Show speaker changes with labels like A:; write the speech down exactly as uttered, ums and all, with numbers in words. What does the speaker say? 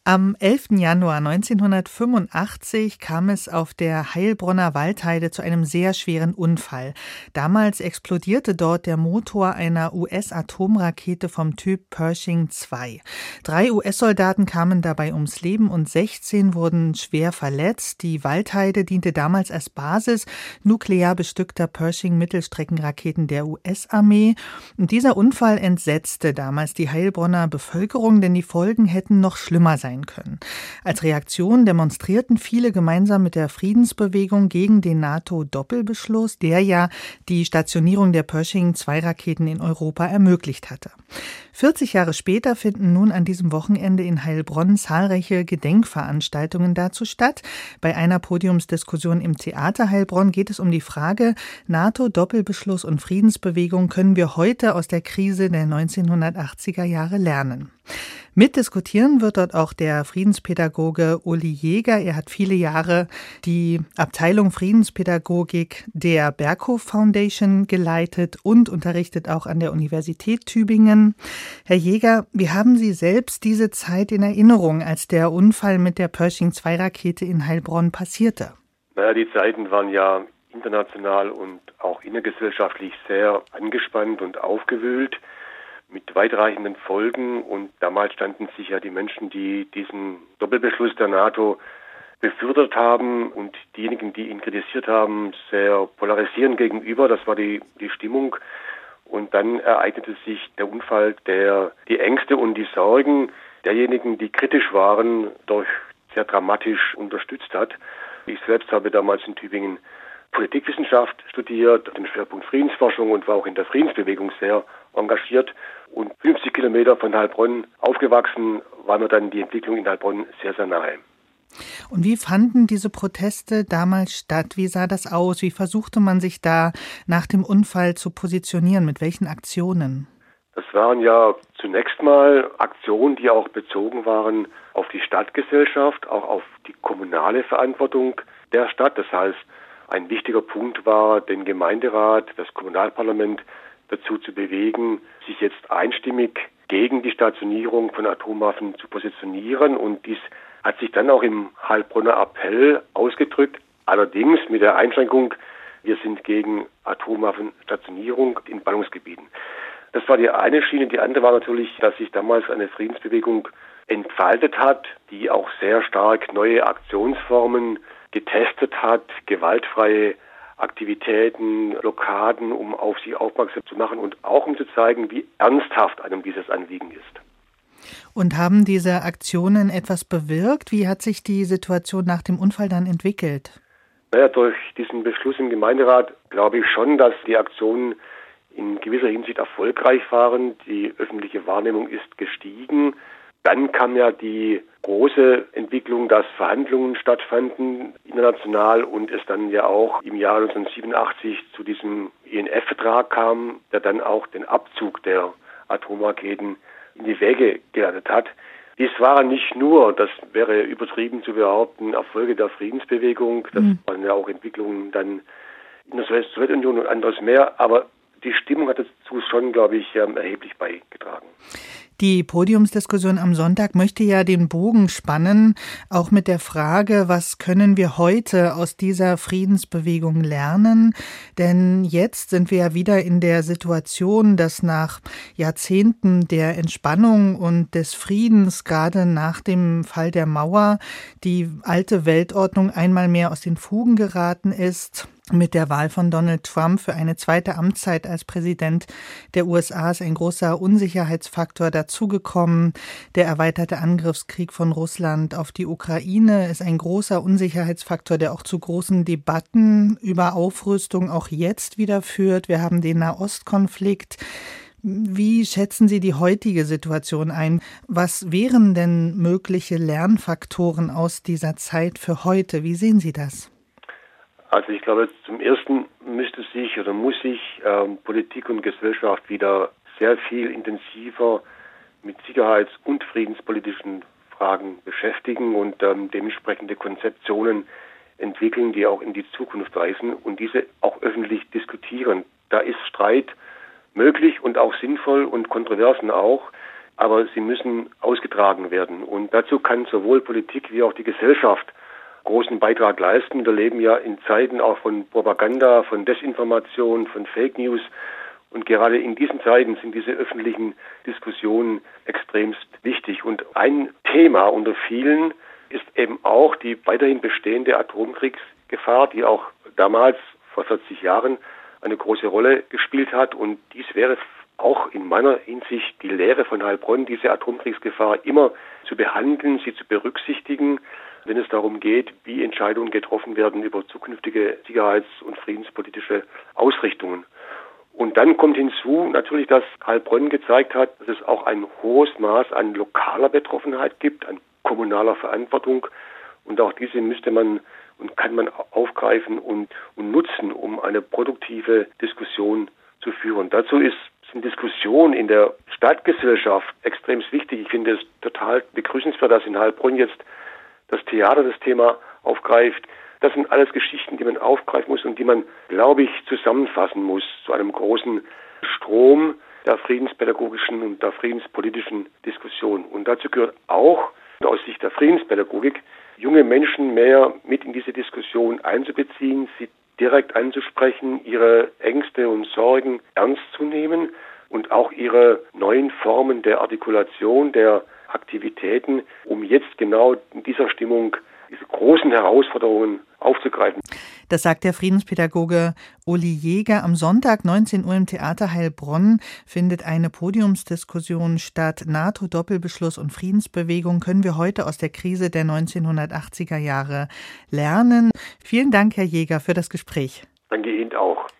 A: Am elften Januar neunzehnhundertfünfundachtzig kam es auf der Heilbronner Waldheide zu einem sehr schweren Unfall. Damals explodierte dort der Motor einer U S-Atomrakete vom Typ Pershing zwei. Drei U S-Soldaten kamen dabei ums Leben und sechzehn wurden schwer verletzt. Die Waldheide diente damals als Basis nuklear bestückter Pershing-Mittelstreckenraketen der U S-Armee. Und dieser Unfall entsetzte damals die Heilbronner Bevölkerung, denn die Folgen hätten noch schlimmer sein können. Als Reaktion demonstrierten viele gemeinsam mit der Friedensbewegung gegen den NATO-Doppelbeschluss, der ja die Stationierung der Pershing zwei Raketen in Europa ermöglicht hatte. vierzig Jahre später finden nun an diesem Wochenende in Heilbronn zahlreiche Gedenkveranstaltungen dazu statt. Bei einer Podiumsdiskussion im Theater Heilbronn geht es um die Frage, NATO-Doppelbeschluss und Friedensbewegung, können wir heute aus der Krise der neunzehnhundertachtziger Jahre lernen? Mitdiskutieren wird dort auch der Friedenspädagoge Uli Jäger. Er hat viele Jahre die Abteilung Friedenspädagogik der Berghof Foundation geleitet und unterrichtet auch an der Universität Tübingen. Herr Jäger, wie haben Sie selbst diese Zeit in Erinnerung, als der Unfall mit der Pershing zwei Rakete in Heilbronn passierte?
B: Naja, die Zeiten waren ja international und auch innergesellschaftlich sehr angespannt und aufgewühlt, mit weitreichenden Folgen, und damals standen sich ja die Menschen, die diesen Doppelbeschluss der NATO befördert haben, und diejenigen, die ihn kritisiert haben, sehr polarisierend gegenüber. Das war die, die Stimmung. Und dann ereignete sich der Unfall, der die Ängste und die Sorgen derjenigen, die kritisch waren, durch sehr dramatisch unterstützt hat. Ich selbst habe damals in Tübingen Politikwissenschaft studiert, den Schwerpunkt Friedensforschung, und war auch in der Friedensbewegung sehr engagiert. Und fünfzig Kilometer von Heilbronn aufgewachsen, war mir dann die Entwicklung in Heilbronn sehr, sehr nahe.
A: Und wie fanden diese Proteste damals statt? Wie sah das aus? Wie versuchte man sich da nach dem Unfall zu positionieren? Mit welchen Aktionen?
B: Das waren ja zunächst mal Aktionen, die auch bezogen waren auf die Stadtgesellschaft, auch auf die kommunale Verantwortung der Stadt. Das heißt, ein wichtiger Punkt war, den Gemeinderat, das Kommunalparlament dazu zu bewegen, sich jetzt einstimmig gegen die Stationierung von Atomwaffen zu positionieren. Und dies hat sich dann auch im Heilbronner Appell ausgedrückt, allerdings mit der Einschränkung, wir sind gegen Atomwaffenstationierung in Ballungsgebieten. Das war die eine Schiene. Die andere war natürlich, dass sich damals eine Friedensbewegung entfaltet hat, die auch sehr stark neue Aktionsformen getestet hat, gewaltfreie Aktivitäten, Blockaden, um auf sie aufmerksam zu machen und auch um zu zeigen, wie ernsthaft einem dieses Anliegen ist.
A: Und haben diese Aktionen etwas bewirkt? Wie hat sich die Situation nach dem Unfall dann entwickelt?
B: Naja, durch diesen Beschluss im Gemeinderat glaube ich schon, dass die Aktionen in gewisser Hinsicht erfolgreich waren. Die öffentliche Wahrnehmung ist gestiegen. Dann kam ja die große Entwicklung, dass Verhandlungen stattfanden international und es dann ja auch im Jahr neunzehnhundertsiebenundachtzig zu diesem I N F-Vertrag kam, der dann auch den Abzug der Atomraketen in die Wege geleitet hat. Dies waren nicht nur, das wäre übertrieben zu behaupten, Erfolge der Friedensbewegung, das mhm. waren ja auch Entwicklungen dann in der Sowjetunion und anderes mehr, aber die Stimmung hat dazu schon, glaube ich, erheblich beigetragen.
A: Die Podiumsdiskussion am Sonntag möchte ja den Bogen spannen, auch mit der Frage, was können wir heute aus dieser Friedensbewegung lernen? Denn jetzt sind wir ja wieder in der Situation, dass nach Jahrzehnten der Entspannung und des Friedens, gerade nach dem Fall der Mauer, die alte Weltordnung einmal mehr aus den Fugen geraten ist. Mit der Wahl von Donald Trump für eine zweite Amtszeit als Präsident der U S A ist ein großer Unsicherheitsfaktor dazugekommen. Der erweiterte Angriffskrieg von Russland auf die Ukraine ist ein großer Unsicherheitsfaktor, der auch zu großen Debatten über Aufrüstung auch jetzt wieder führt. Wir haben den Nahostkonflikt. Wie schätzen Sie die heutige Situation ein? Was wären denn mögliche Lernfaktoren aus dieser Zeit für heute? Wie sehen Sie das?
B: Also ich glaube, zum Ersten müsste sich oder muss sich ähm, Politik und Gesellschaft wieder sehr viel intensiver mit sicherheits- und friedenspolitischen Fragen beschäftigen und ähm, dementsprechende Konzeptionen entwickeln, die auch in die Zukunft weisen und diese auch öffentlich diskutieren. Da ist Streit möglich und auch sinnvoll und Kontroversen auch. aber sie müssen ausgetragen werden. Und dazu kann sowohl Politik wie auch die Gesellschaft großen Beitrag leisten. Wir leben ja in Zeiten auch von Propaganda, von Desinformation, von Fake News. Und gerade in diesen Zeiten sind diese öffentlichen Diskussionen extremst wichtig. Und ein Thema unter vielen ist eben auch die weiterhin bestehende Atomkriegsgefahr, die auch damals vor vierzig Jahren eine große Rolle gespielt hat. Und dies wäre auch in meiner Hinsicht die Lehre von Heilbronn, diese Atomkriegsgefahr immer zu behandeln, sie zu berücksichtigen, wenn es darum geht, wie Entscheidungen getroffen werden über zukünftige sicherheits- und friedenspolitische Ausrichtungen. Und dann kommt hinzu natürlich, dass Heilbronn gezeigt hat, dass es auch ein hohes Maß an lokaler Betroffenheit gibt, an kommunaler Verantwortung. Und auch diese müsste man und kann man aufgreifen und, und nutzen, um eine produktive Diskussion zu führen. Dazu ist sind Diskussionen in der Stadtgesellschaft extrem wichtig. Ich finde es total begrüßenswert, dass in Heilbronn jetzt das Theater das Thema aufgreift. Das sind alles Geschichten, die man aufgreifen muss und die man, glaube ich, zusammenfassen muss zu einem großen Strom der friedenspädagogischen und der friedenspolitischen Diskussion. Und dazu gehört auch aus Sicht der Friedenspädagogik, junge Menschen mehr mit in diese Diskussion einzubeziehen, sie direkt anzusprechen, ihre Ängste und Sorgen ernst zu nehmen und auch ihre neuen Formen der Artikulation, der Aktivitäten, um jetzt genau in dieser Stimmung diese großen Herausforderungen aufzugreifen.
A: Das sagt der Friedenspädagoge Uli Jäger. Am Sonntag neunzehn Uhr im Theater Heilbronn findet eine Podiumsdiskussion statt. NATO-Doppelbeschluss und Friedensbewegung können wir heute aus der Krise der neunzehnhundertachtziger Jahre lernen. Vielen Dank, Herr Jäger, für das Gespräch.
B: Danke Ihnen auch.